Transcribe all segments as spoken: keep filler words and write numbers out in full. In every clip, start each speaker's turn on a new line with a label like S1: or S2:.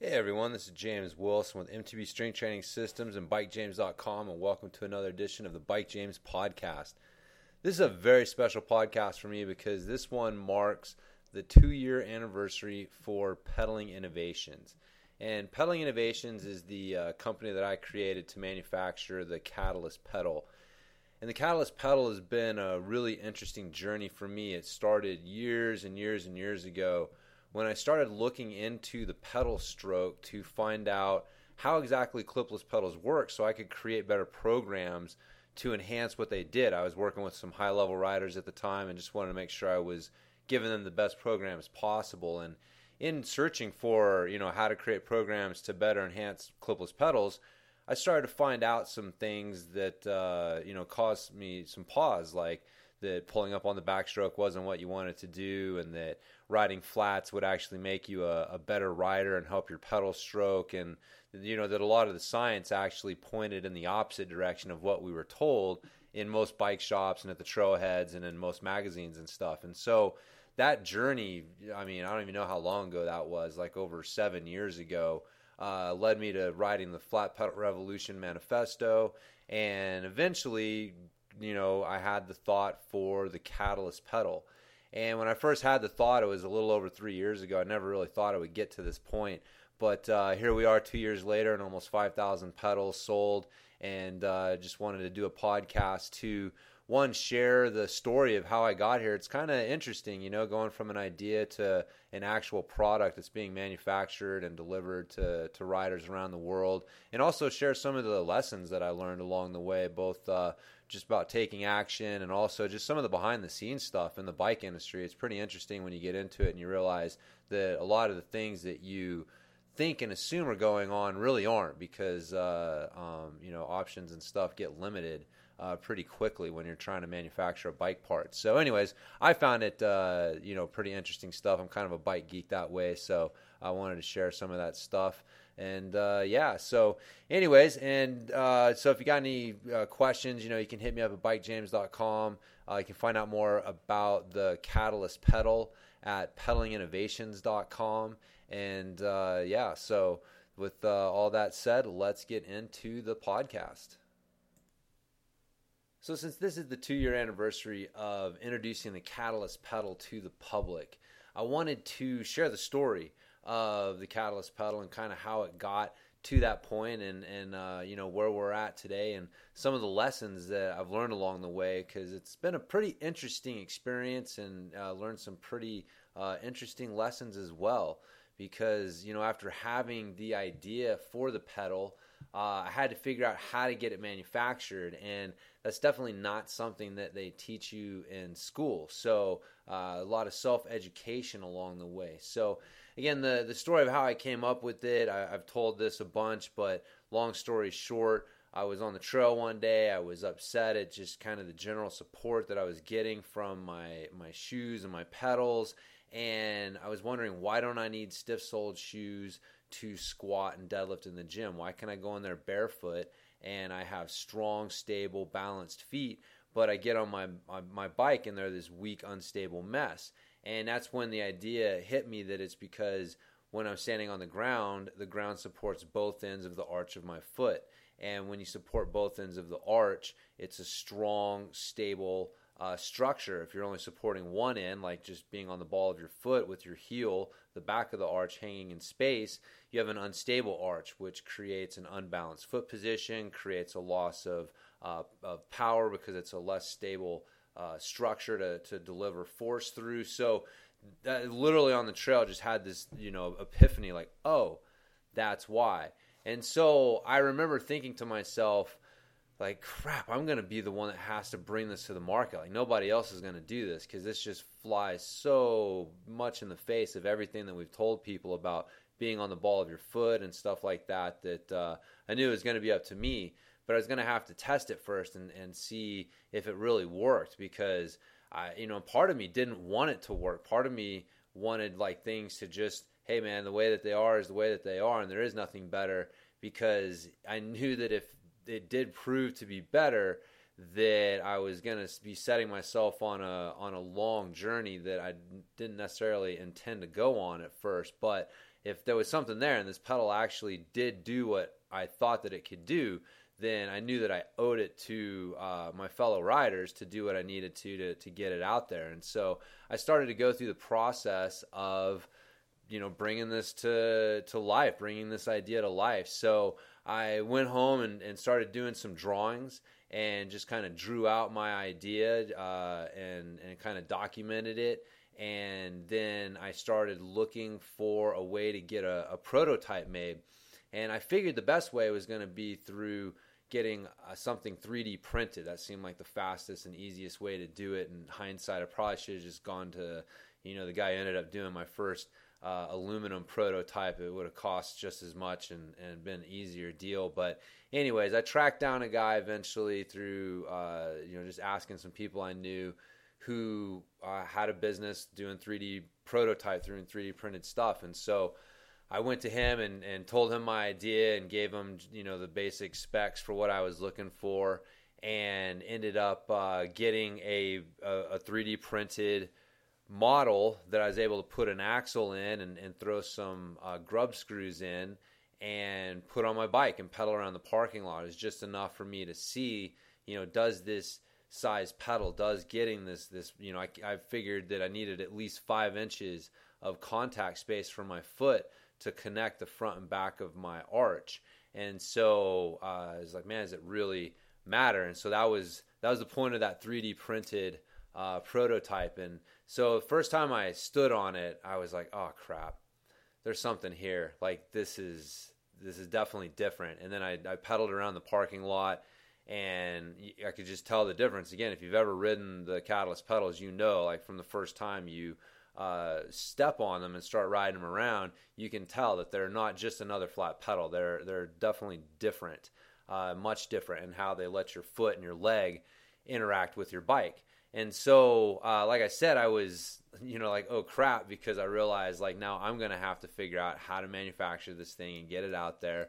S1: Hey everyone, this is James Wilson with M T B Strength Training Systems and Bike James dot com, and welcome to another edition of the Bike James podcast. This is a very special podcast for me because this one marks the two-year anniversary for Pedaling Innovations. And Pedaling Innovations is the uh, company that I created to manufacture the Catalyst pedal. And the Catalyst pedal has been a really interesting journey for me. It started years and years and years ago when I started looking into the pedal stroke to find out how exactly clipless pedals work so I could create better programs to enhance what they did. I was working with some high-level riders at the time and just wanted to make sure I was giving them the best programs possible. And in searching for, you know, how to create programs to better enhance clipless pedals, I started to find out some things that, uh, you know, caused me some pause, like that pulling up on the backstroke wasn't what you wanted to do, and that riding flats would actually make you a, a better rider and help your pedal stroke, and you know that a lot of the science actually pointed in the opposite direction of what we were told in most bike shops and at the trailheads and in most magazines and stuff. And so that journey, I mean, I don't even know how long ago that was, like over seven years ago, uh, led me to writing the Flat Pedal Revolution Manifesto, and eventually, you know, I had the thought for the Catalyst pedal. And when I first had the thought, it was a little over three years ago. I never really thought it would get to this point. But uh, here we are two years later and almost five thousand pedals sold. And uh, just wanted to do a podcast to, one, share the story of how I got here. It's kind of interesting, you know, going from an idea to an actual product that's being manufactured and delivered to, to riders around the world. And also share some of the lessons that I learned along the way, both uh, just about taking action and also just some of the behind-the-scenes stuff in the bike industry. It's pretty interesting when you get into it and you realize that a lot of the things that you think and assume are going on really aren't, because uh, um, you know, options and stuff get limited uh, pretty quickly when you're trying to manufacture a bike part. So anyways, I found it uh, you know, pretty interesting stuff. I'm kind of a bike geek that way, so I wanted to share some of that stuff. And uh, yeah, so anyways, and uh, so if you got any uh, questions, you know, you can hit me up at Bike James dot com. Uh, you can find out more about the Catalyst pedal at Pedaling Innovations dot com. And uh, yeah, so with uh, all that said, let's get into the podcast. So since this is the two-year anniversary of introducing the Catalyst pedal to the public, I wanted to share the story of the Catalyst pedal and kind of how it got to that point, and, and uh, you know, where we're at today and some of the lessons that I've learned along the way, because it's been a pretty interesting experience, and uh, learned some pretty uh, interesting lessons as well. Because, you know, after having the idea for the pedal, uh, I had to figure out how to get it manufactured, and that's definitely not something that they teach you in school. So uh, a lot of self-education along the way. So again, the, the story of how I came up with it, I, I've told this a bunch, but long story short, I was on the trail one day. I was upset at just kind of the general support that I was getting from my, my shoes and my pedals. And I was wondering, why don't I need stiff-soled shoes to squat and deadlift in the gym? Why can't I go in there barefoot and I have strong, stable, balanced feet, but I get on my, my, my bike and they're this weak, unstable mess? And that's when the idea hit me that it's because when I'm standing on the ground, the ground supports both ends of the arch of my foot. And when you support both ends of the arch, it's a strong, stable Uh, structure. If you're only supporting one end, like just being on the ball of your foot with your heel, the back of the arch hanging in space, you have an unstable arch, which creates an unbalanced foot position, creates a loss of, uh, of power because it's a less stable uh, structure to, to deliver force through. So that, literally on the trail, just had this, you know, epiphany, like, oh, that's why. And so I remember thinking to myself, like, crap, I'm going to be the one that has to bring this to the market. Like, nobody else is going to do this, because this just flies so much in the face of everything that we've told people about being on the ball of your foot and stuff like that, that uh, I knew it was going to be up to me. But I was going to have to test it first and, and see if it really worked, because, I, you know, part of me didn't want it to work. Part of me wanted, like, things to just, hey, man, the way that they are is the way that they are, and there is nothing better, because I knew that if it did prove to be better, that I was going to be setting myself on a on a long journey that I didn't necessarily intend to go on at first. But if there was something there and this pedal actually did do what I thought that it could do, then I knew that I owed it to uh, my fellow riders to do what I needed to, to to get it out there. And so I started to go through the process of, you know, bringing this to to life, bringing this idea to life. So I went home and, and started doing some drawings and just kind of drew out my idea uh, and, and kind of documented it. And then I started looking for a way to get a, a prototype made. And I figured the best way was going to be through getting uh, something three D printed. That seemed like the fastest and easiest way to do it. In hindsight, I probably should have just gone to, you know, the guy who ended up doing my first uh, aluminum prototype. It would have cost just as much and, and been an easier deal. But anyways, I tracked down a guy eventually through, uh, you know, just asking some people I knew who uh, had a business doing three D prototype, doing three D printed stuff. And so I went to him and, and told him my idea and gave him, you know, the basic specs for what I was looking for, and ended up uh, getting a, a, a three D printed model that I was able to put an axle in and, and throw some uh, grub screws in and put on my bike and pedal around the parking lot. It's just enough for me to see, you know, does this size pedal, does getting this, this you know, I, I figured that I needed at least five inches of contact space for my foot to connect the front and back of my arch. And so uh, I was like, man, does it really matter? And so that was that was the point of that three D printed uh, prototype. And so the first time I stood on it, I was like, oh crap, there's something here. Like this is this is definitely different. And then I, I pedaled around the parking lot, and I could just tell the difference. Again, if you've ever ridden the Catalyst pedals, you know, like from the first time you uh, step on them and start riding them around, you can tell that they're not just another flat pedal. They're they're definitely different, uh, much different in how they let your foot and your leg interact with your bike. And so, uh, like I said, I was, you know, like, oh crap, because I realized like now I'm going to have to figure out how to manufacture this thing and get it out there.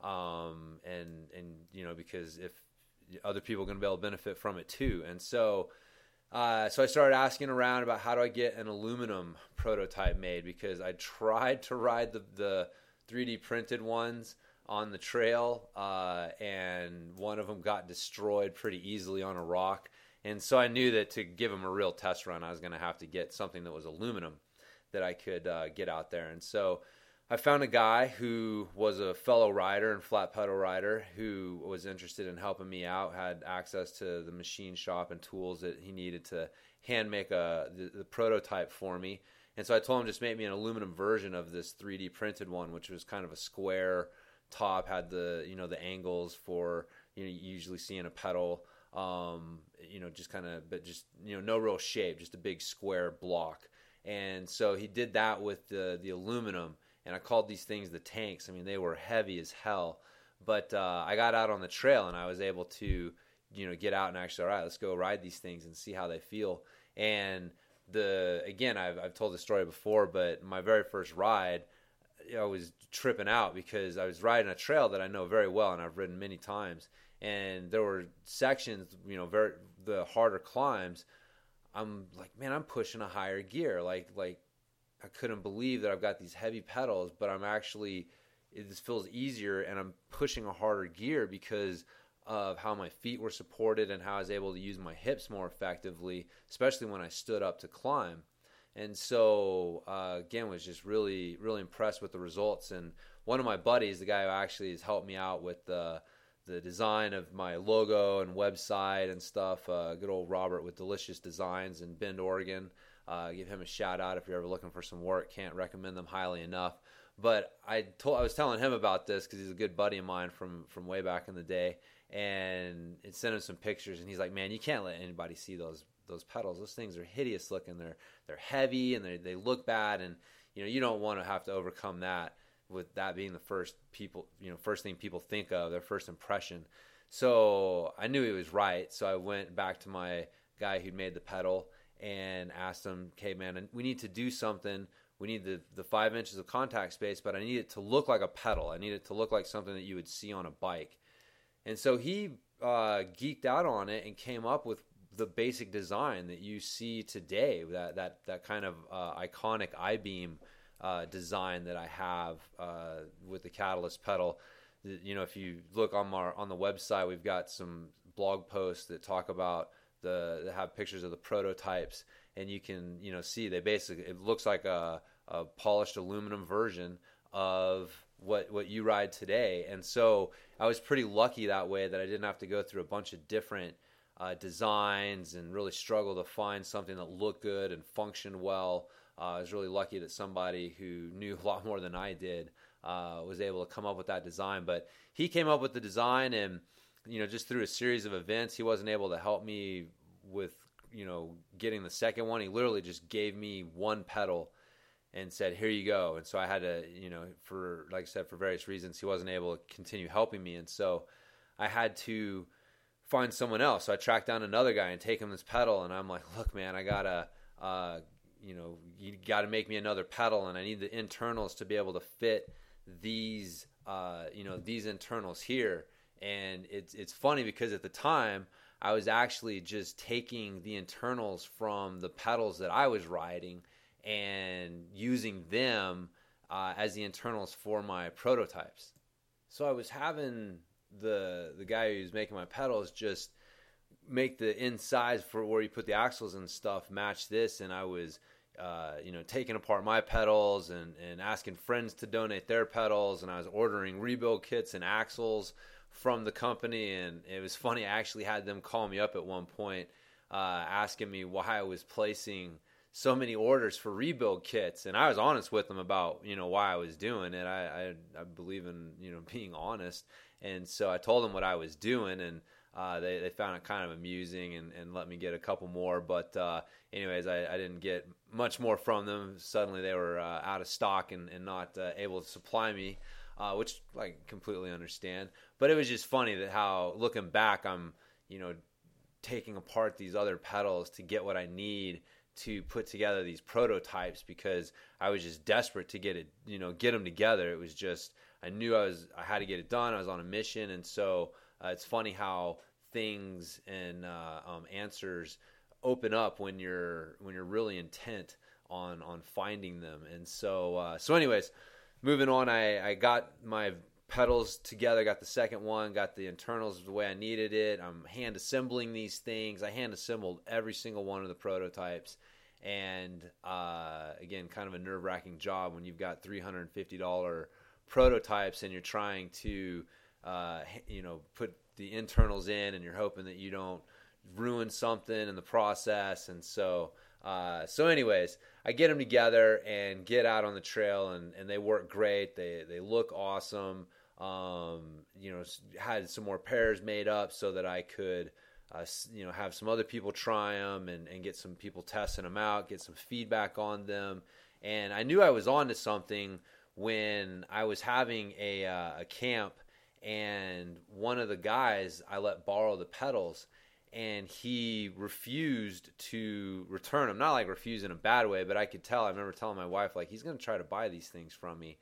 S1: Um, and, and, you know, because if other people are going to be able to benefit from it too. And so, Uh, so I started asking around about how do I get an aluminum prototype made, because I tried to ride the, the three D printed ones on the trail, uh, and one of them got destroyed pretty easily on a rock. And so I knew that to give them a real test run, I was going to have to get something that was aluminum that I could uh, get out there. And so I found a guy who was a fellow rider and flat pedal rider who was interested in helping me out, had access to the machine shop and tools that he needed to hand make a, the, the prototype for me. And so I told him just make me an aluminum version of this three D printed one, which was kind of a square top, had the, you know, the angles for, you know, you usually see in a pedal, um, you know, just kind of, but just, you know, no real shape, just a big square block. And so he did that with the, the aluminum. And I called these things the tanks. I mean, they were heavy as hell. But uh, I got out on the trail and I was able to, you know, get out and actually, all right, let's go ride these things and see how they feel. And the again, I've, I've told this story before, but my very first ride, I was tripping out because I was riding a trail that I know very well and I've ridden many times. And there were sections, you know, very the harder climbs. I'm like, man, I'm pushing a higher gear, like like. I couldn't believe that I've got these heavy pedals, but I'm actually, it just feels easier and I'm pushing a harder gear because of how my feet were supported and how I was able to use my hips more effectively, especially when I stood up to climb. And so, uh, again, was just really, really impressed with the results. And one of my buddies, the guy who actually has helped me out with the, the design of my logo and website and stuff, uh, good old Robert with Delicious Designs in Bend, Oregon. Uh, give him a shout out if you're ever looking for some work. Can't recommend them highly enough. But I told I was telling him about this because he's a good buddy of mine from from way back in the day, and it sent him some pictures. And he's like, "Man, you can't let anybody see those those pedals. Those things are hideous looking. They're they're heavy and they they look bad. And you know you don't want to have to overcome that with that being the first people you know first thing people think of, their first impression." So I knew he was right. So I went back to my guy who'd made the pedal and asked him, okay, man, we need to do something. We need the, the five inches of contact space, but I need it to look like a pedal. I need it to look like something that you would see on a bike. And so he uh, geeked out on it and came up with the basic design that you see today, that that, that kind of uh, iconic I-beam uh, design that I have uh, with the Catalyst pedal. You know, if you look on our on the website, we've got some blog posts that talk about the that have pictures of the prototypes, and you can you know see they basically it looks like a, a polished aluminum version of what what you ride today. And so I was pretty lucky that way that I didn't have to go through a bunch of different uh, designs and really struggle to find something that looked good and functioned well. Uh, I was really lucky that somebody who knew a lot more than I did uh, was able to come up with that design. But he came up with the design, and you know, just through a series of events, he wasn't able to help me with you know getting the second one. He literally just gave me one pedal and said, "Here you go." And so I had to, you know, for like I said, for various reasons, he wasn't able to continue helping me, and so I had to find someone else. So I tracked down another guy and take him this pedal, and I'm like, "Look, man, I gotta." Uh, you know, you got to make me another pedal, and I need the internals to be able to fit these, uh, you know, these internals here. And it's it's funny because at the time I was actually just taking the internals from the pedals that I was riding and using them uh, as the internals for my prototypes. So I was having the the guy who's making my pedals just make the inside for where you put the axles and stuff match this, and I was uh, you know taking apart my pedals and, and asking friends to donate their pedals, and I was ordering rebuild kits and axles from the company. And it was funny, I actually had them call me up at one point uh, asking me why I was placing so many orders for rebuild kits, and I was honest with them about you know why I was doing it. I, I, I believe in you know being honest, and so I told them what I was doing, and Uh, they, they found it kind of amusing and, and let me get a couple more. But uh, anyways, I, I didn't get much more from them. Suddenly they were uh, out of stock and, and not uh, able to supply me, uh, which I completely understand. But it was just funny that how, looking back, I'm you know taking apart these other pedals to get what I need to put together these prototypes, because I was just desperate to get it, you know, get them together. It was just, I knew I was, I had to get it done. I was on a mission. And so Uh, it's funny how things and uh, um, answers open up when you're when you're really intent on on finding them. And so uh, so anyways, moving on, I, I got my pedals together, got the second one, got the internals the way I needed it. I'm hand assembling these things. I hand assembled every single one of the prototypes. And uh, again, kind of a nerve-wracking job when you've got three hundred fifty dollars prototypes and you're trying to Uh, you know, put the internals in, and you're hoping that you don't ruin something in the process. And so, uh, so anyways, I get them together and get out on the trail, and, and they work great. They they look awesome. Um, you know, had some more pairs made up so that I could, uh, you know, have some other people try them and, and get some people testing them out, get some feedback on them. And I knew I was onto something when I was having a uh, a camp. And one of the guys I let borrow the pedals, and he refused to return them. Not like refuse in a bad way, but I could tell. I remember telling my wife, like, he's going to try to buy these things from me.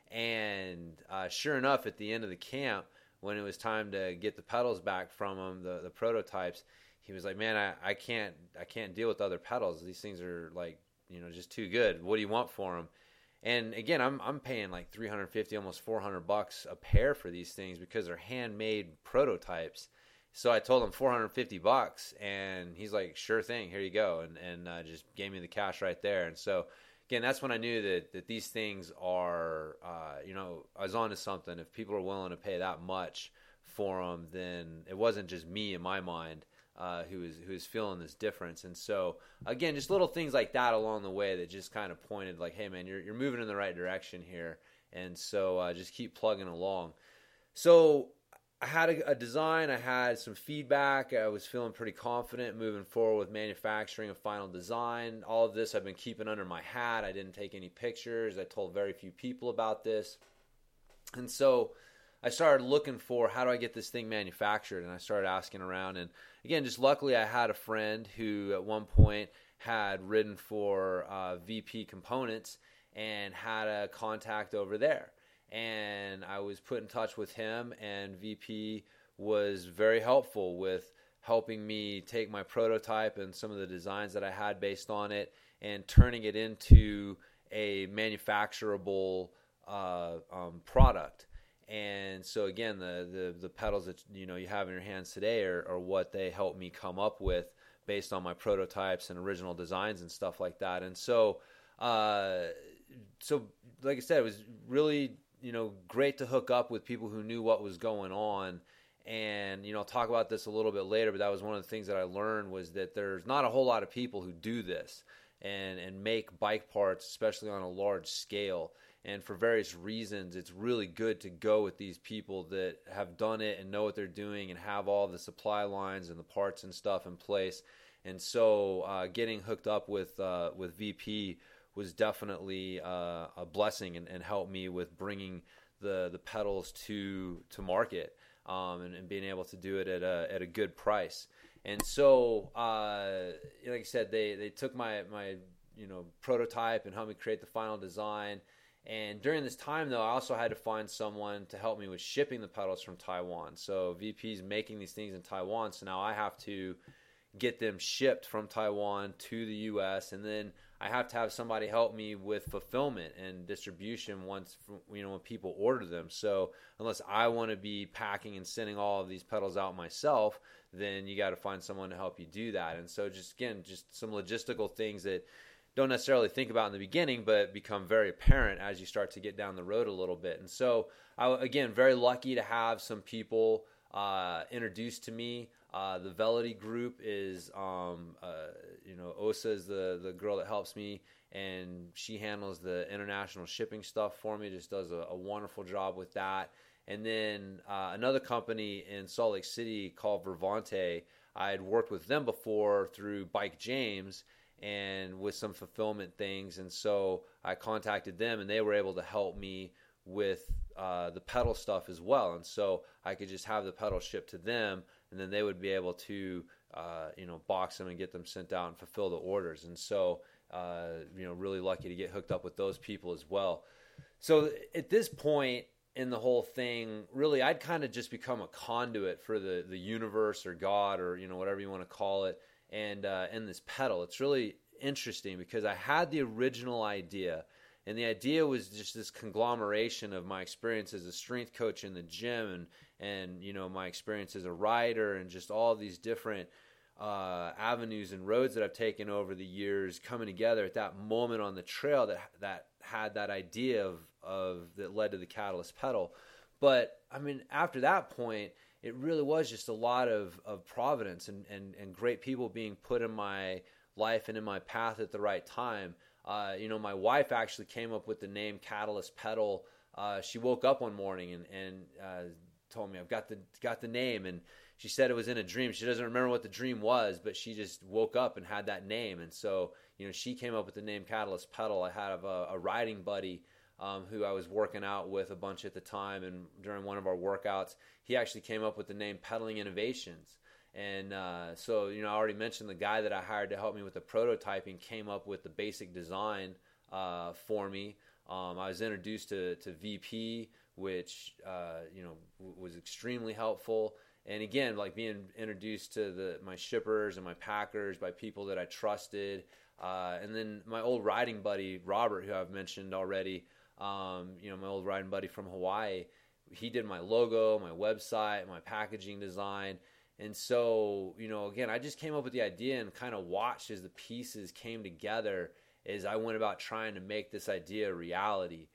S1: And uh, sure enough, at the end of the camp, when it was time to get the pedals back from him, the, the prototypes, he was like, "Man, I, I can't I can't deal with other pedals. These things are like, you know, just too good. What do you want for them?" And again, I'm I'm paying like three hundred fifty, almost four hundred bucks a pair for these things because they're handmade prototypes. So I told him four hundred fifty bucks, and he's like, "Sure thing, here you go," and and uh, just gave me the cash right there. And so again, that's when I knew that that these things are, uh, you know, I was onto something. If people are willing to pay that much for them, then it wasn't just me in my mind uh, who was who was feeling this difference. And so again, just little things like that along the way that just kind of pointed like, hey man, you're you're moving in the right direction here. And so uh, just keep plugging along. So I had a, a design, I had some feedback, I was feeling pretty confident moving forward with manufacturing a final design. All of this I've been keeping under my hat. I didn't take any pictures. I told very few people about this. And so I started looking for, how do I get this thing manufactured? And I started asking around. And again, just luckily I had a friend who at one point had ridden for uh, V P Components and had a contact over there. And I was put in touch with him, and V P was very helpful with helping me take my prototype and some of the designs that I had based on it and turning it into a manufacturable uh, um, product. And so again, the, the the pedals that you know you have in your hands today are, are what they helped me come up with based on my prototypes and original designs and stuff like that. And so, uh, so like I said, it was really you know great to hook up with people who knew what was going on. And you know, I'll talk about this a little bit later, but that was one of the things that I learned was that there's not a whole lot of people who do this and and make bike parts, especially on a large scale. And for various reasons, it's really good to go with these people that have done it and know what they're doing and have all the supply lines and the parts and stuff in place. And so uh, getting hooked up with uh, with V P was definitely uh, a blessing and, and helped me with bringing the the pedals to to market um, and, and being able to do it at a at a good price. And so, uh, like I said, they they took my my you know prototype and helped me create the final design. And during this time, though, I also had to find someone to help me with shipping the pedals from Taiwan. So V P's making these things in Taiwan, so now I have to get them shipped from Taiwan to the U S, and then I have to have somebody help me with fulfillment and distribution once you know when people order them. So unless I want to be packing and sending all of these pedals out myself, then you got to find someone to help you do that. And so just again, just some logistical things that don't necessarily think about in the beginning, but become very apparent as you start to get down the road a little bit. And so, I, again, very lucky to have some people uh, introduced to me. Uh, the Velity group is, um, uh, you know, Osa is the, the girl that helps me, and she handles the international shipping stuff for me, just does a, a wonderful job with that. And then uh, another company in Salt Lake City called Vervante, I had worked with them before through Bike James, and with some fulfillment things. And so I contacted them, and they were able to help me with uh, the pedal stuff as well. And so I could just have the pedal shipped to them, and then they would be able to, uh, you know, box them and get them sent out and fulfill the orders. And so, uh, you know, really lucky to get hooked up with those people as well. So at this point in the whole thing, really, I'd kind of just become a conduit for the, the universe or God or, you know, whatever you want to call it. And uh, and this pedal, it's really interesting because I had the original idea, and the idea was just this conglomeration of my experience as a strength coach in the gym, and and you know my experience as a rider, and just all these different uh, avenues and roads that I've taken over the years coming together at that moment on the trail that that had that idea of of that led to the Catalyst pedal. But I mean, after that point, it really was just a lot of, of providence and, and, and great people being put in my life and in my path at the right time. Uh, you know, my wife actually came up with the name Catalyst Pedal. Uh, she woke up one morning and, and uh, told me, I've got the got the name. And she said it was in a dream. She doesn't remember what the dream was, but she just woke up and had that name. And so, you know, she came up with the name Catalyst Pedal. I had a, a riding buddy Um, who I was working out with a bunch at the time, and during one of our workouts, he actually came up with the name Pedaling Innovations. And uh, so, you know, I already mentioned the guy that I hired to help me with the prototyping came up with the basic design uh, for me. Um, I was introduced to, to V P, which, uh, you know, w- was extremely helpful. And again, like being introduced to the my shippers and my packers by people that I trusted. Uh, and then my old riding buddy, Robert, who I've mentioned already, Um, you know, my old riding buddy from Hawaii, he did my logo, my website, my packaging design. And so, you know, again, I just came up with the idea and kind of watched as the pieces came together as I went about trying to make this idea a reality.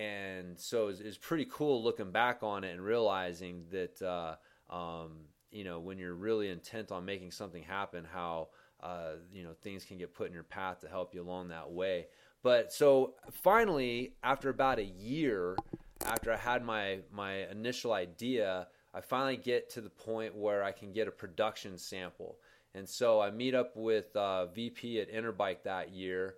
S1: And so it's it pretty cool looking back on it and realizing that, uh, um, you know, when you're really intent on making something happen, how, uh, you know, things can get put in your path to help you along that way. But so finally, after about a year, after I had my, my initial idea, I finally get to the point where I can get a production sample. And so I meet up with uh, V P at Interbike that year,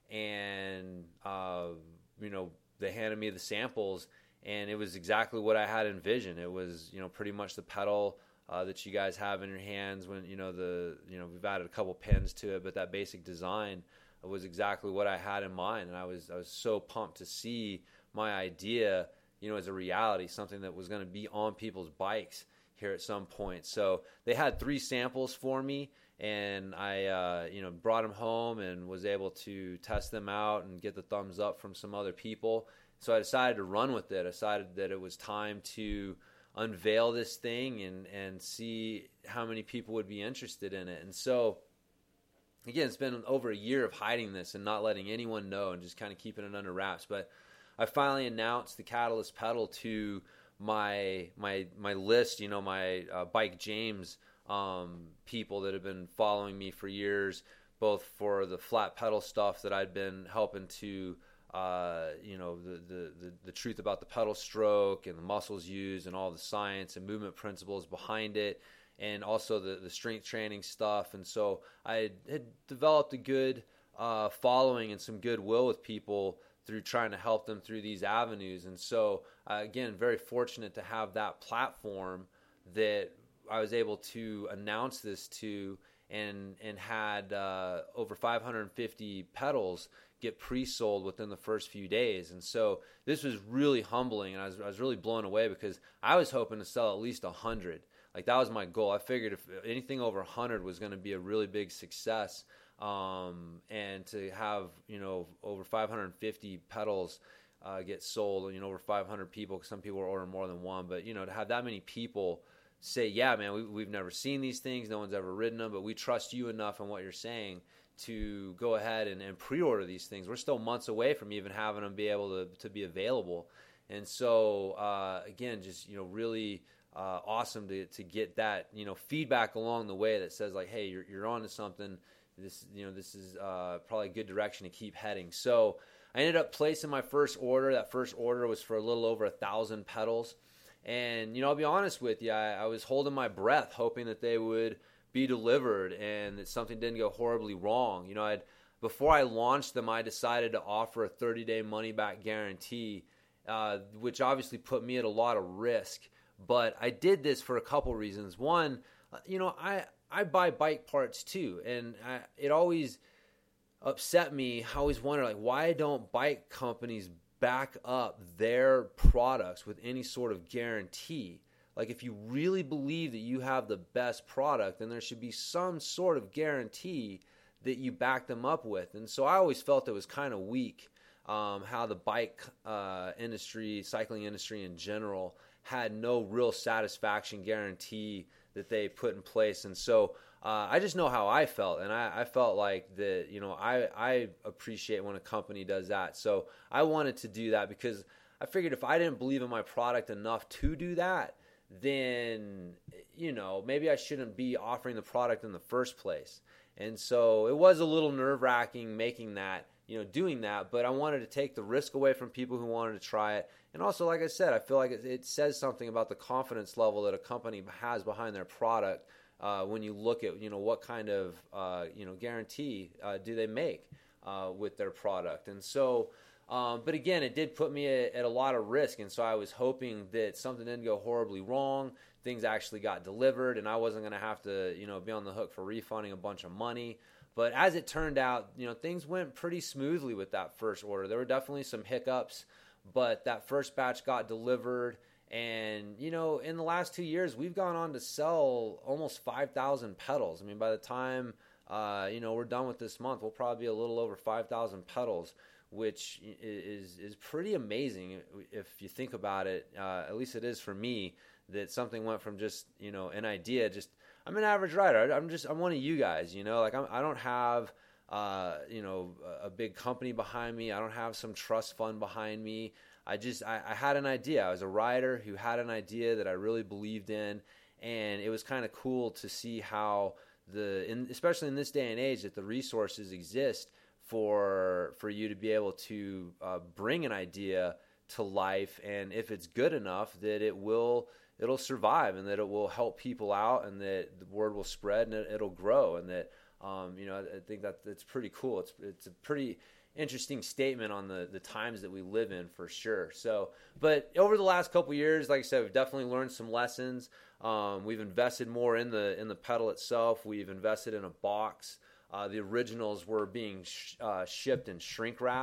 S1: and, uh, you know, they handed me the samples, and it was exactly what I had envisioned. It was, you know, pretty much the pedal uh, that you guys have in your hands when, you know, the, you know, we've added a couple pins to it, but that basic design was exactly what I had in mind. And I was, I was so pumped to see my idea, you know, as a reality, something that was going to be on people's bikes here at some point. So they had three samples for me, and I, uh, you know, brought them home and was able to test them out and get the thumbs up from some other people. So I decided to run with it. I decided that it was time to unveil this thing and, and see how many people would be interested in it. And so, again, it's been over a year of hiding this and not letting anyone know and just kind of keeping it under wraps. But I finally announced the Catalyst pedal to my my my list, you know, my uh, Bike James um, people that have been following me for years, both for the flat pedal stuff that I'd been helping to Uh, you know, the, the, the, the truth about the pedal stroke and the muscles used and all the science and movement principles behind it, and also the, the strength training stuff. And so I had developed a good uh, following and some goodwill with people through trying to help them through these avenues. And so, uh, again, very fortunate to have that platform that I was able to announce this to, and, and had uh, over five hundred fifty pedals get pre-sold within the first few days. And so this was really humbling, and I was, I was really blown away because I was hoping to sell at least one hundred. Like, that was my goal. I figured if anything over one hundred was going to be a really big success. Um, and to have, you know, over five hundred fifty pedals uh, get sold, you know, over five hundred people, because some people are ordering more than one, but, you know, to have that many people say, yeah, man, we, we've never seen these things, no one's ever ridden them, but we trust you enough in what you're saying to go ahead and, and pre-order these things. We're still months away from even having them be able to, to be available. And so, uh, again, just, you know, really uh, awesome to, to get that, you know, feedback along the way that says, like, hey, you're, you're on to something. This, you know, this is uh, probably a good direction to keep heading. So I ended up placing my first order. That first order was for a little over a thousand pedals. And, you know, I'll be honest with you, I, I was holding my breath, hoping that they would be delivered and that something didn't go horribly wrong. You know, I'd, before I launched them, I decided to offer a thirty-day money-back guarantee, uh, which obviously put me at a lot of risk. But I did this for a couple reasons. One, you know, I, I buy bike parts too, and I, it always upset me. I always wonder, like, why don't bike companies back up their products with any sort of guarantee? Like, if you really believe that you have the best product, then there should be some sort of guarantee that you back them up with. And so I always felt it was kind of weak um, how the bike uh, industry, cycling industry in general, had no real satisfaction guarantee that they put in place. And so uh, I just know how I felt, and I, I felt like that, you know, I, I appreciate when a company does that. So I wanted to do that because I figured if I didn't believe in my product enough to do that, then, you know, maybe I shouldn't be offering the product in the first place. And so it was a little nerve-wracking making that, you know, doing that, but I wanted to take the risk away from people who wanted to try it. And also, like I said, I feel like it, it says something about the confidence level that a company has behind their product uh, when you look at, you know, what kind of, uh, you know, guarantee uh, do they make uh, with their product. And so, Um, but again, it did put me at, at a lot of risk, and so I was hoping that something didn't go horribly wrong. Things actually got delivered, and I wasn't going to have to, you know, be on the hook for refunding a bunch of money. But as it turned out, you know, things went pretty smoothly with that first order. There were definitely some hiccups, but that first batch got delivered. And, you know, in the last two years, we've gone on to sell almost five thousand pedals. I mean, by the time, uh, you know, we're done with this month, we'll probably be a little over five thousand pedals, which is is pretty amazing if you think about it. Uh, at least it is for me, that something went from just, you know, an idea. Just, I'm an average rider. I'm just, I'm one of you guys, you know, like I'm, I don't have, uh, you know, a big company behind me. I don't have some trust fund behind me. I just, I, I had an idea. I was a rider who had an idea that I really believed in, and it was kind of cool to see how the, in, especially in this day and age, that the resources exist for for you to be able to uh, bring an idea to life, and if it's good enough, that it will it'll survive, and that it will help people out, and that the word will spread, and it, it'll grow, and that um, you know, I think that it's pretty cool. It's it's a pretty interesting statement on the the times that we live in, for sure. So, but over the last couple of years, like I said, we've definitely learned some lessons. Um, we've invested more in the in the pedal itself. We've invested in a box. Uh, the originals were being sh- uh, shipped in shrink wrap,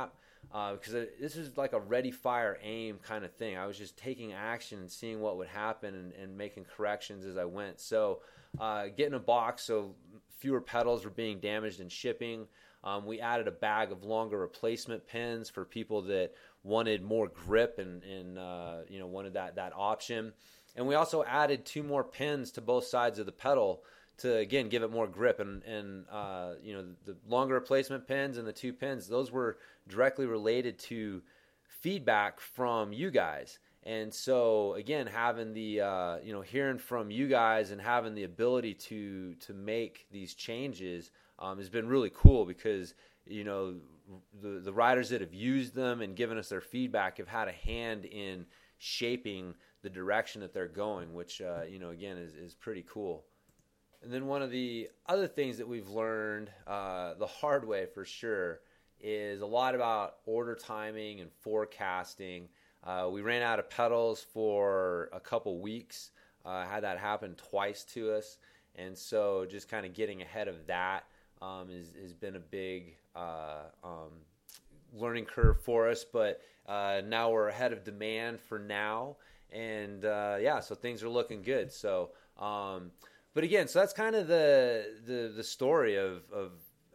S1: uh, because it, this is like a ready, fire, aim kind of thing. I was just taking action and seeing what would happen and, and making corrections as I went. So uh, getting a box so fewer pedals were being damaged in shipping. Um, we added a bag of longer replacement pins for people that wanted more grip and, and uh, you know, wanted that, that option. And we also added two more pins to both sides of the pedal to, again, give it more grip. And, and uh, you know, the longer replacement pins and the two pins, those were directly related to feedback from you guys. And so, again, having the, uh, you know, hearing from you guys and having the ability to to make these changes um, has been really cool because, you know, the, the riders that have used them and given us their feedback have had a hand in shaping the direction that they're going, which, uh, you know, again, is, is pretty cool. And then one of the other things that we've learned uh, the hard way for sure is a lot about order timing and forecasting. Uh, we ran out of pedals for a couple weeks. Uh, had that happen twice to us. And so just kind of getting ahead of that um, is, has been a big uh, um, learning curve for us. But uh, now we're ahead of demand for now. And, uh, yeah, so things are looking good. So, um, but again, so that's kind of the the, the story of, of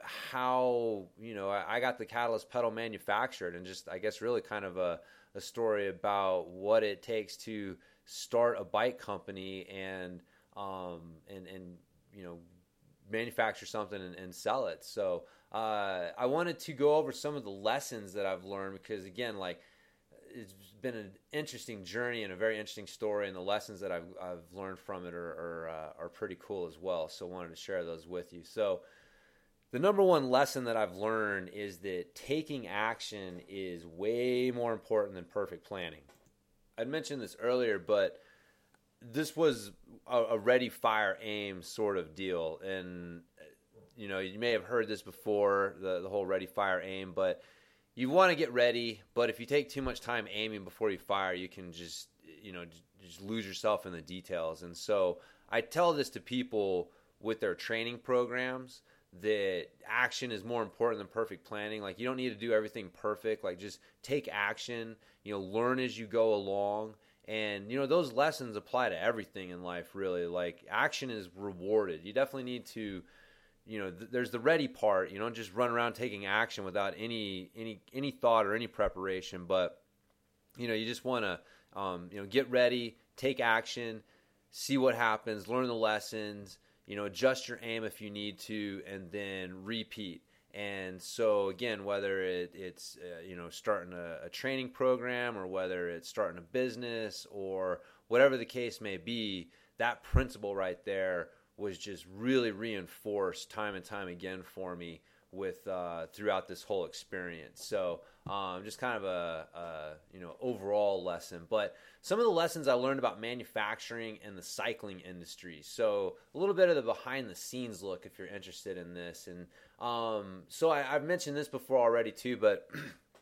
S1: how, you know, I, I got the Catalyst pedal manufactured and just, I guess, really kind of a, a story about what it takes to start a bike company and, um, and, and, you know, manufacture something and, and sell it. So, uh, I wanted to go over some of the lessons that I've learned because, again, like, it's been an interesting journey and a very interesting story, and the lessons that I've, I've learned from it are are, uh, are pretty cool as well. So I wanted to share those with you. So the number one lesson that I've learned is that taking action is way more important than perfect planning. I'd mentioned this earlier, but this was a, a ready, fire, aim sort of deal. And, you know, you may have heard this before, the, the whole ready, fire, aim, but you want to get ready, but if you take too much time aiming before you fire, you can just, you know, just lose yourself in the details. And so I tell this to people with their training programs that action is more important than perfect planning. Like, you don't need to do everything perfect. Like, just take action, you know, learn as you go along. And, you know, those lessons apply to everything in life, really. Like, action is rewarded. You definitely need to, you know, th- there's the ready part. You don't just run around taking action without any any any thought or any preparation. But, you know, you just want to, um, you know, get ready, take action, see what happens, learn the lessons, you know, adjust your aim if you need to, and then repeat. And so, again, whether it, it's, uh, you know, starting a, a training program or whether it's starting a business or whatever the case may be, that principle right there was just really reinforced time and time again for me with uh, throughout this whole experience. So um, just kind of a, a you know overall lesson. But some of the lessons I learned about manufacturing and the cycling industry. So a little bit of the behind the scenes look if you're interested in this. And um, so I, I've mentioned this before already too, but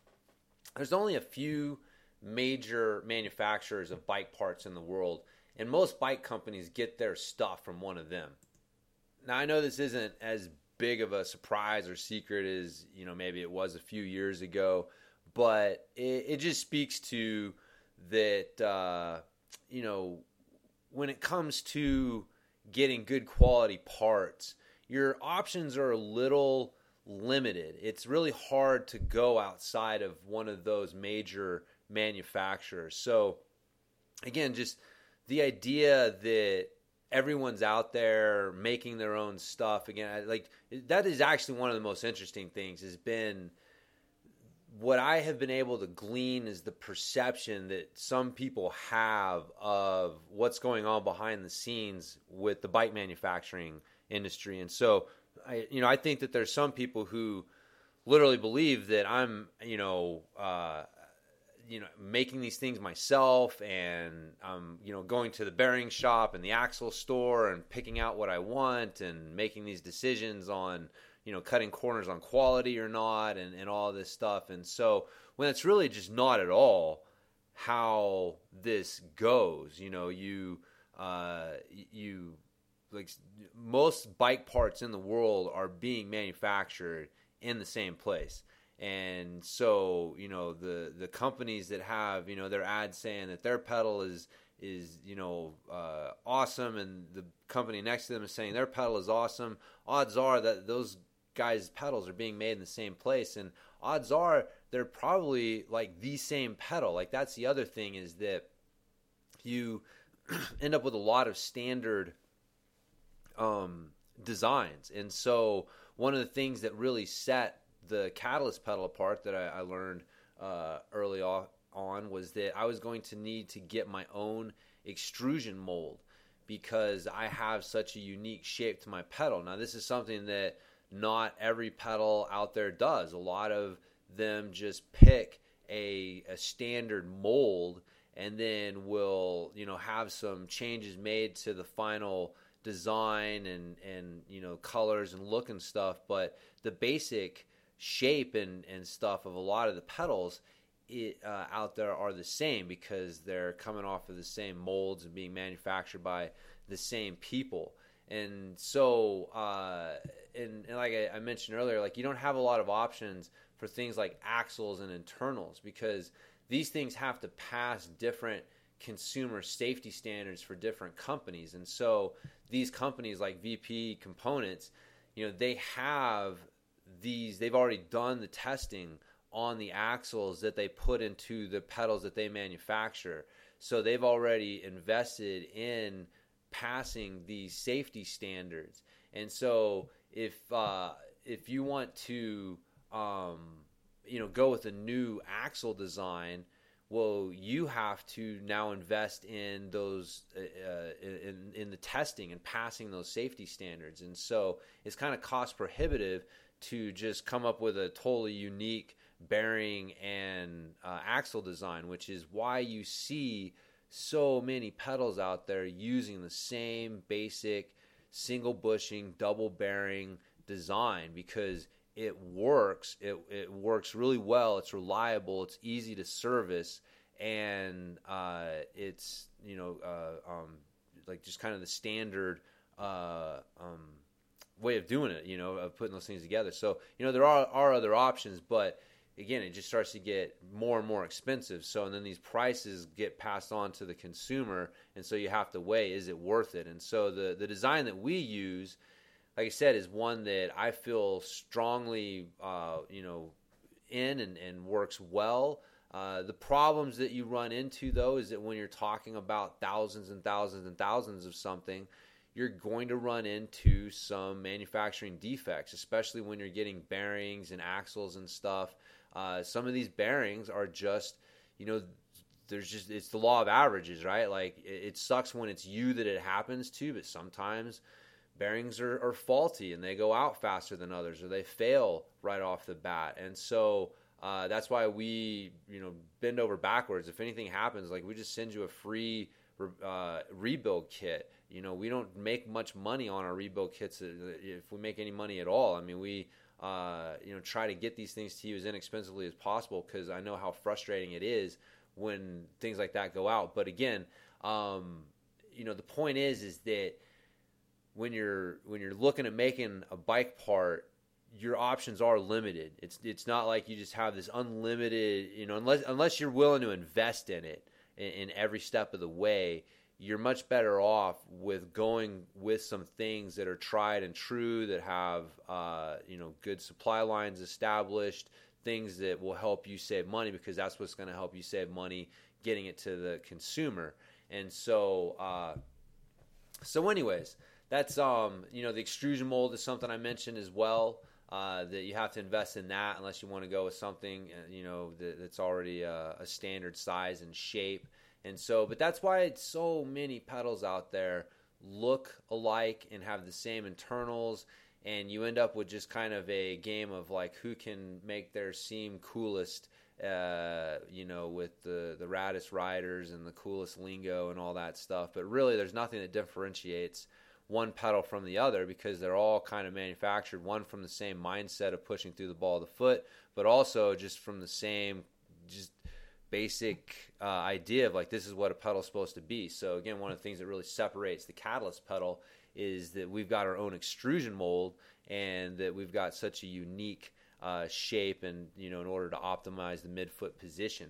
S1: there's only a few major manufacturers of bike parts in the world. And most bike companies get their stuff from one of them. Now, I know this isn't as big of a surprise or secret as, you know, maybe it was a few years ago, but it, it just speaks to that, uh, you know, when it comes to getting good quality parts, your options are a little limited. It's really hard to go outside of one of those major manufacturers. So, again, just the idea that everyone's out there making their own stuff, again, like that is actually one of the most interesting things has been what I have been able to glean is the perception that some people have of what's going on behind the scenes with the bike manufacturing industry. And so, I, you know, I think that there's some people who literally believe that I'm, you know, uh, you know, making these things myself and, um, you know, going to the bearing shop and the axle store and picking out what I want and making these decisions on, you know, cutting corners on quality or not and, and all this stuff. And so when it's really just not at all how this goes, you know, you, uh, you, like most bike parts in the world are being manufactured in the same place. And so, you know, the, the companies that have, you know, their ads saying that their pedal is, is you know, uh, awesome, and the company next to them is saying their pedal is awesome, odds are that those guys' pedals are being made in the same place, and odds are they're probably like the same pedal. Like, that's the other thing, is that you end up with a lot of standard um, designs. And so one of the things that really set the Catalyst pedal apart that I, I learned uh, early on was that I was going to need to get my own extrusion mold, because I have such a unique shape to my pedal. Now, this is something that not every pedal out there does. A lot of them just pick a, a standard mold and then will, you know, have some changes made to the final design and, and you know, colors and look and stuff. But the basic shape and, and stuff of a lot of the pedals it, uh, out there are the same, because they're coming off of the same molds and being manufactured by the same people. And so, uh, and, and like I, I mentioned earlier, like, you don't have a lot of options for things like axles and internals, because these things have to pass different consumer safety standards for different companies. And so these companies like V P Components, you know, they have these, they've already done the testing on the axles that they put into the pedals that they manufacture. So they've already invested in passing these safety standards. And so if uh, if you want to um, you know go with a new axle design, well, you have to now invest in those uh, in in the testing and passing those safety standards. And so it's kind of cost prohibitive to just come up with a totally unique bearing and uh, axle design, which is why you see so many pedals out there using the same basic single bushing, double bearing design, because it works. It it works really well. It's reliable. It's easy to service, and uh, it's you know uh, um, like just kind of the standard uh, um, way of doing it. You know, of putting those things together. So you know there are are other options, but again, it just starts to get more and more expensive. So, and then these prices get passed on to the consumer, and so you have to weigh, is it worth it? And so the, the design that we use, like I said, is one that I feel strongly, uh, you know, in and, and works well. Uh, the problems that you run into, though, is that when you're talking about thousands and thousands and thousands of something, you're going to run into some manufacturing defects, especially when you're getting bearings and axles and stuff. Uh, some of these bearings are just, you know, there's just, it's the law of averages, right? Like, it, it sucks when it's you that it happens to, but sometimes bearings are, are faulty and they go out faster than others, or they fail right off the bat. And so uh, that's why we, you know, bend over backwards. If anything happens, like, we just send you a free uh, rebuild kit. You know, we don't make much money on our rebuild kits, if we make any money at all. I mean, we, uh, you know, try to get these things to you as inexpensively as possible, because I know how frustrating it is when things like that go out. But again, um, you know, the point is, is that when you're when you're looking at making a bike part, your options are limited. It's it's not like you just have this unlimited, you know, unless unless you're willing to invest in it in, in every step of the way. You're much better off with going with some things that are tried and true, that have uh, you know good supply lines established, things that will help you save money, because that's what's going to help you save money, getting it to the consumer. And so, uh, so anyways, that's um, you know the extrusion mold is something I mentioned as well. Uh, that you have to invest in that unless you want to go with something you know that, that's already a, a standard size and shape. And so, but that's why so many pedals out there look alike and have the same internals, and you end up with just kind of a game of like who can make their seem coolest, uh, you know, with the, the raddest riders and the coolest lingo and all that stuff. But really, there's nothing that differentiates one pedal from the other, because they're all kind of manufactured, one from the same mindset of pushing through the ball of the foot, but also just from the same just basic uh, idea of like, this is what a pedal is supposed to be. So again, one of the things that really separates the Catalyst pedal is that we've got our own extrusion mold, and that we've got such a unique uh, shape and, you know, in order to optimize the midfoot position.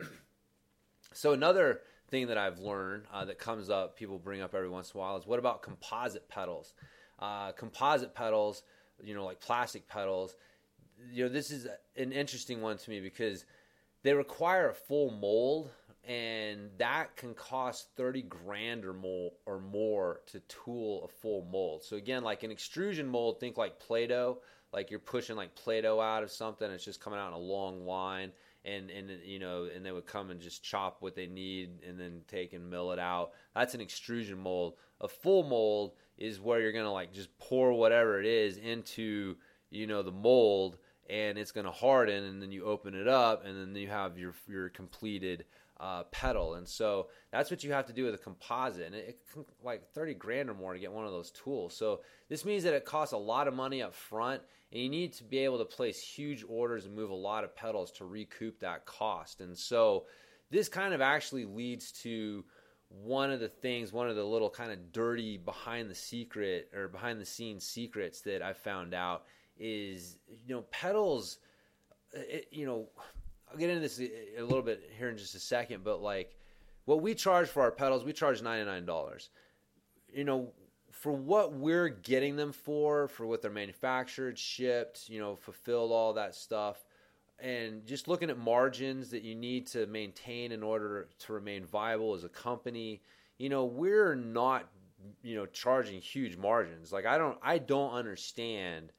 S1: So another thing that I've learned uh, that comes up, people bring up every once in a while, is what about composite pedals? Uh, composite pedals, you know, like plastic pedals, you know, this is an interesting one to me because they require a full mold, and that can cost thirty grand or more or more to tool a full mold. So again, like an extrusion mold, think like Play-Doh, like you're pushing like Play-Doh out of something, it's just coming out in a long line, and and you know, and they would come and just chop what they need and then take and mill it out. That's an extrusion mold. A full mold is where you're gonna like just pour whatever it is into, you know, the mold, and it's gonna harden, and then you open it up, and then you have your your completed Uh, pedal. And so that's what you have to do with a composite, and it, it can like thirty grand or more to get one of those tools. So this means that it costs a lot of money up front, and you need to be able to place huge orders and move a lot of pedals to recoup that cost. And so this kind of actually leads to one of the things, one of the little kind of dirty behind the secret or behind the scenes secrets that I found out is, you know, pedals, it, you know, I'll get into this a little bit here in just a second, but like what we charge for our pedals, we charge ninety-nine dollars. You know, for what we're getting them for, for what they're manufactured, shipped, you know, fulfilled, all that stuff, and just looking at margins that you need to maintain in order to remain viable as a company, you know, we're not, you know, charging huge margins. Like I don't, I don't understand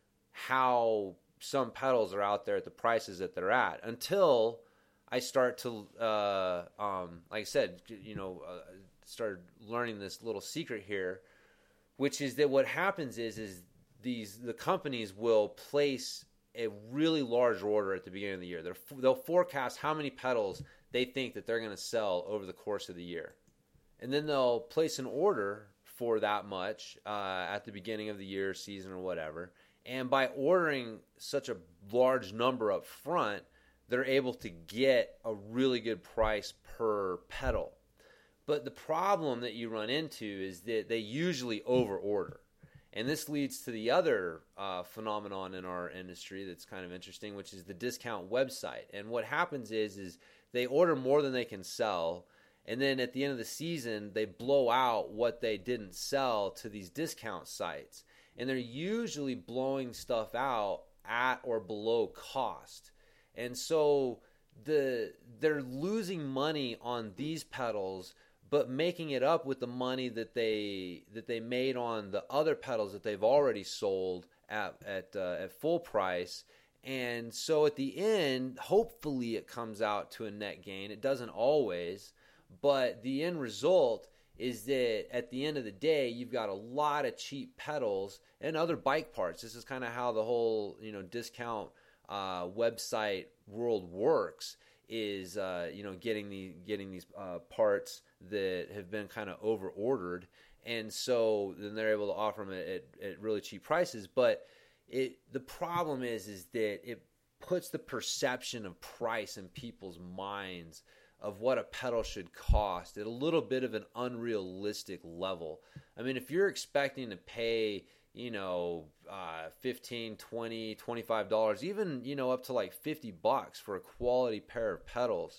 S1: how some pedals are out there at the prices that they're at until I start to, uh, um, like I said, you know, uh, started learning this little secret here, which is that what happens is, is these, the companies will place a really large order at the beginning of the year. They're, they'll forecast how many pedals they think that they're going to sell over the course of the year. And then they'll place an order for that much uh, at the beginning of the year, season, or whatever. And by ordering such a large number up front, they're able to get a really good price per pedal. But the problem that you run into is that they usually overorder. And this leads to the other uh, phenomenon in our industry that's kind of interesting, which is the discount website. And what happens is, is they order more than they can sell, and then at the end of the season, they blow out what they didn't sell to these discount sites. And they're usually blowing stuff out at or below cost. And so the they're losing money on these pedals, but making it up with the money that they that they made on the other pedals that they've already sold at at uh, at full price. And so at the end, hopefully it comes out to a net gain. It doesn't always, but the end result is that at the end of the day, you've got a lot of cheap pedals and other bike parts. This is kind of how the whole, you know, discount uh, website world works, is, uh, you know, getting the getting these uh, parts that have been kind of over ordered. And so then they're able to offer them at, at really cheap prices. But it the problem is, is that it puts the perception of price in people's minds of what a pedal should cost at a little bit of an unrealistic level. I mean, if you're expecting to pay, you know, uh, fifteen, twenty, twenty-five dollars, even, you know, up to like fifty bucks for a quality pair of pedals,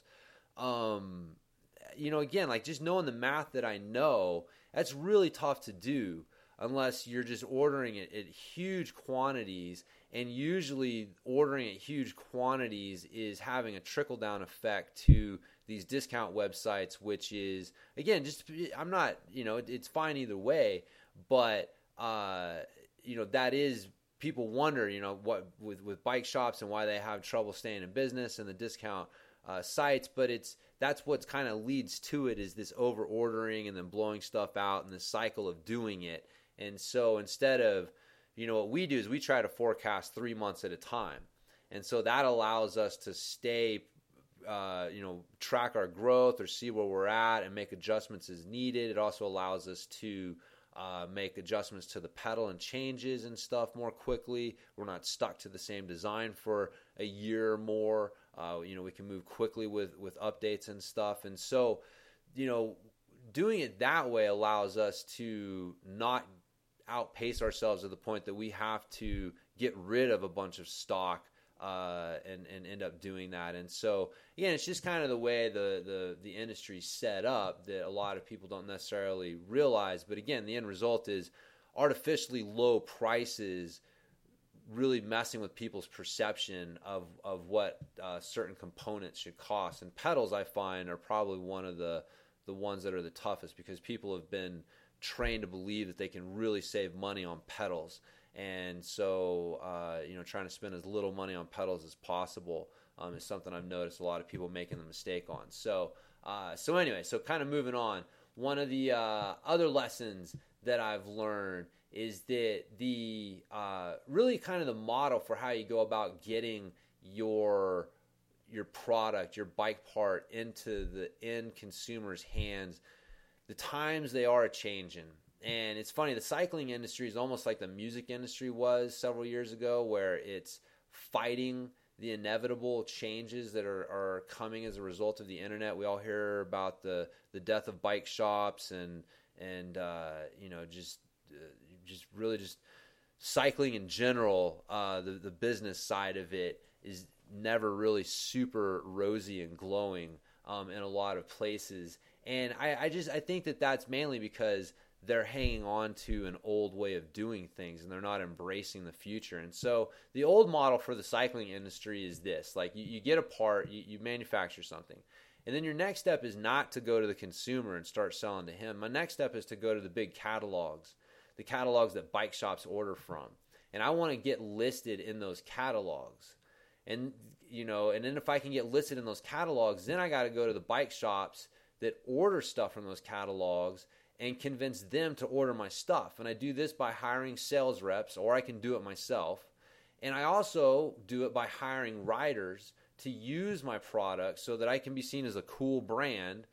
S1: um, you know, again, like just knowing the math that I know, that's really tough to do unless you're just ordering it at huge quantities. And usually ordering at huge quantities is having a trickle-down effect to these discount websites, which is, again, just, I'm not, you know, it's fine either way, but, uh, you know, that is, people wonder, you know, what with, with bike shops and why they have trouble staying in business and the discount uh, sites, but it's, that's what's kind of leads to it, is this over ordering and then blowing stuff out and the cycle of doing it. And so instead of, you know, what we do is we try to forecast three months at a time. And so that allows us to stay, uh, you know, track our growth or see where we're at and make adjustments as needed. It also allows us to uh, make adjustments to the pedal and changes and stuff more quickly. We're not stuck to the same design for a year or more. Uh, you know, we can move quickly with, with updates and stuff. And so, you know, doing it that way allows us to not outpace ourselves to the point that we have to get rid of a bunch of stock uh, and, and end up doing that. And so, again, it's just kind of the way the, the, the industry's set up that a lot of people don't necessarily realize. But again, the end result is artificially low prices really messing with people's perception of, of what uh, certain components should cost. And pedals, I find, are probably one of the, the ones that are the toughest because people have been trained to believe that they can really save money on pedals. And so, uh, you know, trying to spend as little money on pedals as possible um, is something I've noticed a lot of people making the mistake on. So, uh, so anyway, so kind of moving on, one of the uh, other lessons that I've learned is that the uh, really kind of the model for how you go about getting your your product, your bike part into the end consumer's hands, the times they are changing. And it's funny, the cycling industry is almost like the music industry was several years ago, where it's fighting the inevitable changes that are, are coming as a result of the internet. We all hear about the, the death of bike shops and, and uh, you know, just uh, just really just cycling in general. Uh, the, the business side of it is never really super rosy and glowing um, in a lot of places. And I, I just I think that that's mainly because they're hanging on to an old way of doing things and they're not embracing the future. And so the old model for the cycling industry is this: like you, you get a part, you, you manufacture something, and then your next step is not to go to the consumer and start selling to him. My next step is to go to the big catalogs, the catalogs that bike shops order from, and I want to get listed in those catalogs. And you know, and then if I can get listed in those catalogs, then I got to go to the bike shops that order stuff from those catalogs and convince them to order my stuff. And I do this by hiring sales reps, or I can do it myself. And I also do it by hiring riders to use my product so that I can be seen as a cool brand.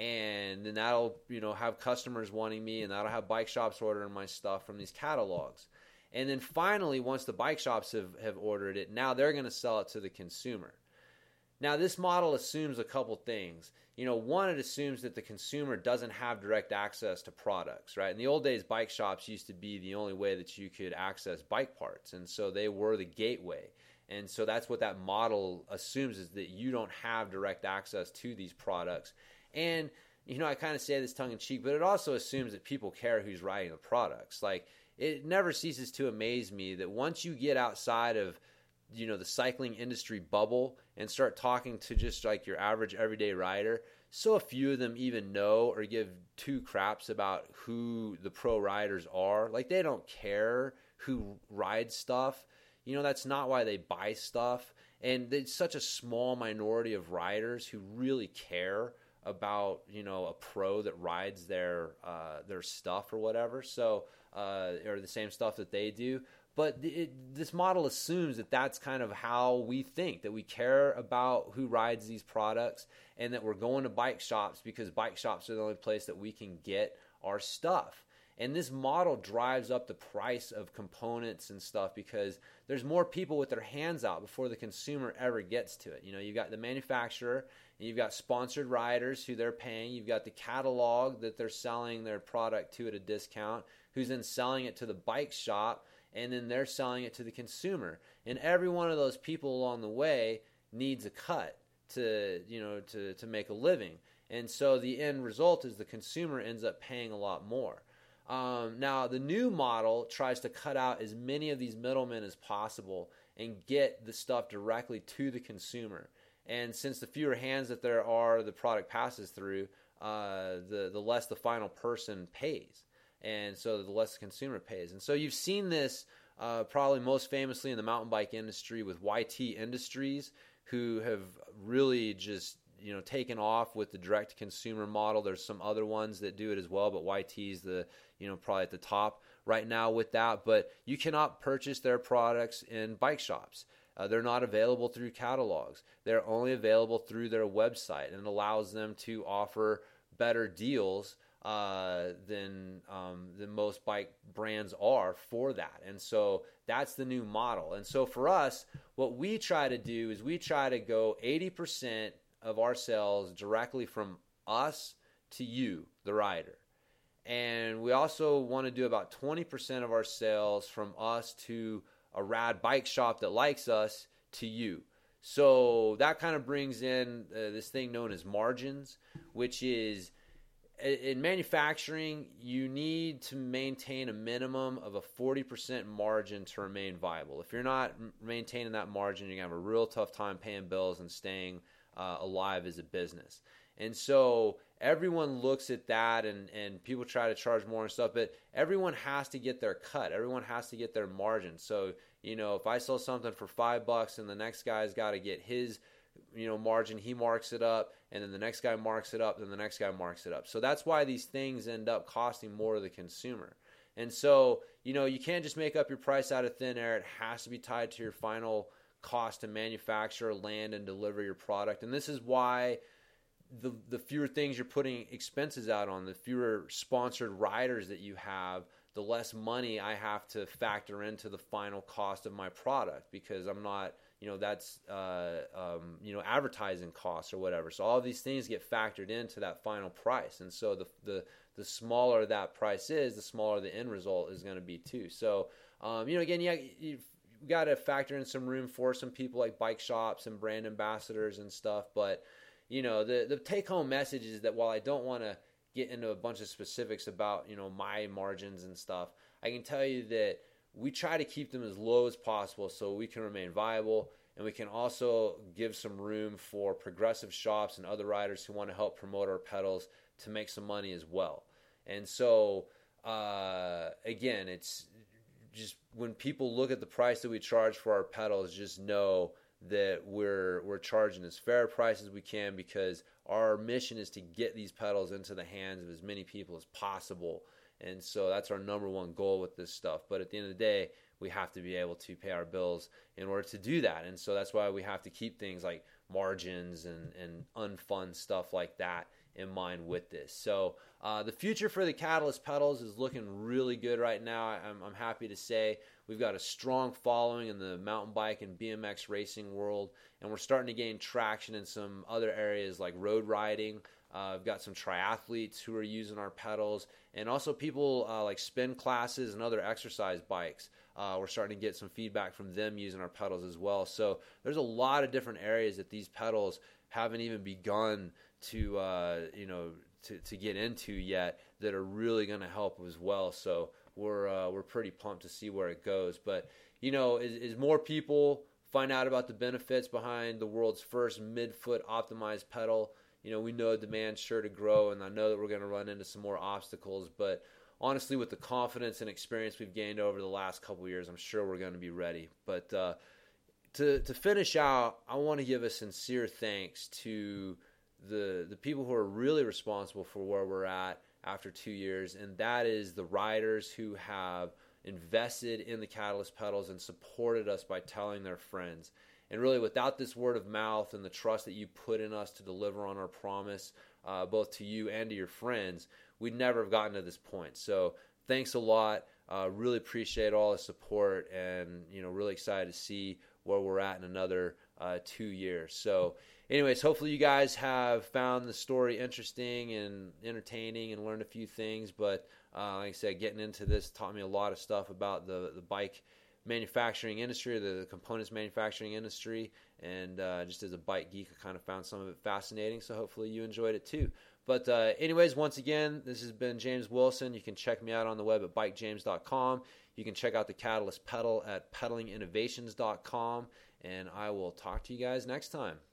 S1: And then that'll, you know, have customers wanting me, and that'll have bike shops ordering my stuff from these catalogs. And then finally, once the bike shops have, have ordered it, now they're going to sell it to the consumer. Now, this model assumes a couple things. You know, one, it assumes that the consumer doesn't have direct access to products, right? In the old days, bike shops used to be the only way that you could access bike parts, and so they were the gateway. And so that's what that model assumes, is that you don't have direct access to these products. And, you know, I kind of say this tongue-in-cheek, but it also assumes that people care who's riding the products. Like, it never ceases to amaze me that once you get outside of, you know, the cycling industry bubble and start talking to just like your average everyday rider, so few of them even know or give two craps about who the pro riders are. Like, they don't care who rides stuff. You know, that's not why they buy stuff. And it's such a small minority of riders who really care about, you know, a pro that rides their uh, their stuff or whatever. So, uh, or the same stuff that they do. But it, this model assumes that that's kind of how we think, that we care about who rides these products, and that we're going to bike shops because bike shops are the only place that we can get our stuff. And this model drives up the price of components and stuff because there's more people with their hands out before the consumer ever gets to it. You know, you've got the manufacturer, and you've got sponsored riders who they're paying. You've got the catalog that they're selling their product to at a discount, who's then selling it to the bike shop, and then they're selling it to the consumer. And every one of those people along the way needs a cut to, you know, to, to make a living. And so the end result is the consumer ends up paying a lot more. Um, now, the new model tries to cut out as many of these middlemen as possible and get the stuff directly to the consumer. And since the fewer hands that there are the product passes through, uh, the, the less the final person pays. And so the less the consumer pays. And so you've seen this uh, probably most famously in the mountain bike industry with Y T Industries, who have really just, you know, taken off with the direct-to-consumer model. There's some other ones that do it as well, but Y T is the, you know, probably at the top right now with that. But you cannot purchase their products in bike shops. Uh, they're not available through catalogs. They're only available through their website, and it allows them to offer better deals uh, than um, than most bike brands are for that. And so that's the new model. And so for us, what we try to do is we try to go eighty percent of our sales directly from us to you, the rider. And we also want to do about twenty percent of our sales from us to a rad bike shop that likes us to you. So that kind of brings in uh, this thing known as margins, which is in manufacturing, you need to maintain a minimum of a forty percent margin to remain viable. If you're not maintaining that margin, you're going to have a real tough time paying bills and staying uh, alive as a business. And so everyone looks at that, and, and people try to charge more and stuff, but everyone has to get their cut. Everyone has to get their margin. So, you know, if I sell something for five bucks and the next guy's got to get his you know, margin, he marks it up, and then the next guy marks it up, then the next guy marks it up. So that's why these things end up costing more to the consumer. And so, you know, you can't just make up your price out of thin air. It has to be tied to your final cost to manufacture, land, and deliver your product. And this is why the the fewer things you're putting expenses out on, the fewer sponsored riders that you have, the less money I have to factor into the final cost of my product, because I'm not, you know, that's, uh, um, you know, advertising costs or whatever. So all of these things get factored into that final price. And so the, the, the smaller that price is, the smaller the end result is going to be too. So, um, you know, again, yeah, you've got to factor in some room for some people like bike shops and brand ambassadors and stuff. But, you know, the, the take home message is that while I don't want to get into a bunch of specifics about, you know, my margins and stuff, I can tell you that we try to keep them as low as possible so we can remain viable, and we can also give some room for progressive shops and other riders who want to help promote our pedals to make some money as well. And so, uh, again, it's just when people look at the price that we charge for our pedals, just know that we're we're charging as fair a price as we can, because our mission is to get these pedals into the hands of as many people as possible. And so that's our number one goal with this stuff. But at the end of the day, we have to be able to pay our bills in order to do that. And so that's why we have to keep things like margins and, and unfun stuff like that in mind with this. So uh, the future for the Catalyst pedals is looking really good right now. I'm, I'm happy to say we've got a strong following in the mountain bike and B M X racing world, and we're starting to gain traction in some other areas like road riding. Uh, I've got some triathletes who are using our pedals, and also people uh, like spin classes and other exercise bikes. Uh, we're starting to get some feedback from them using our pedals as well. So there's a lot of different areas that these pedals haven't even begun to, uh, you know, to, to get into yet that are really going to help as well. So we're uh, we're pretty pumped to see where it goes. But, you know, as, as more people find out about the benefits behind the world's first midfoot optimized pedal, you know, we know demand's sure to grow, and I know that we're going to run into some more obstacles. But honestly, with the confidence and experience we've gained over the last couple of years, I'm sure we're going to be ready. But uh, to to finish out, I want to give a sincere thanks to the the people who are really responsible for where we're at after two years, and that is the riders who have invested in the Catalyst pedals and supported us by telling their friends. And really, without this word of mouth and the trust that you put in us to deliver on our promise, uh, both to you and to your friends, we'd never have gotten to this point. So thanks a lot. Uh, really appreciate all the support, and, you know, really excited to see where we're at in another uh, two years. So anyways, hopefully you guys have found the story interesting and entertaining and learned a few things. But uh, like I said, getting into this taught me a lot of stuff about the, the bike manufacturing industry, the components manufacturing industry, and uh, just as a bike geek, I kind of found some of it fascinating, so hopefully you enjoyed it too. But uh, anyways, once again, this has been James Wilson. You can check me out on the web at bike james dot com. You can check out the Catalyst pedal at pedaling innovations dot com, and I will talk to you guys next time.